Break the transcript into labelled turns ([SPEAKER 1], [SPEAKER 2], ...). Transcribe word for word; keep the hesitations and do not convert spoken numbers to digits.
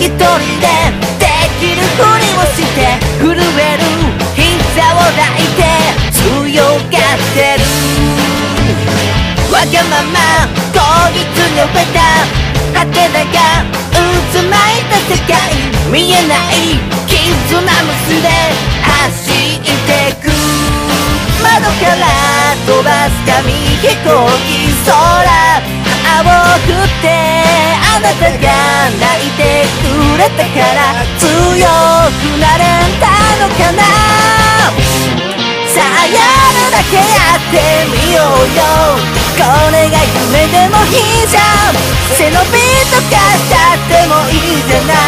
[SPEAKER 1] 一人でできるふりをして震える膝を抱いて強がってるわがままこいつのベタハテナが渦巻いた世界見えない絆結んで走ってく窓から飛ばす紙飛行機空葉を振ってあなたが泣いてくれたから強くなれたのかなさあやるだけやってみようよこれが夢でもいいじゃん背伸びとかしちゃってもいいじゃない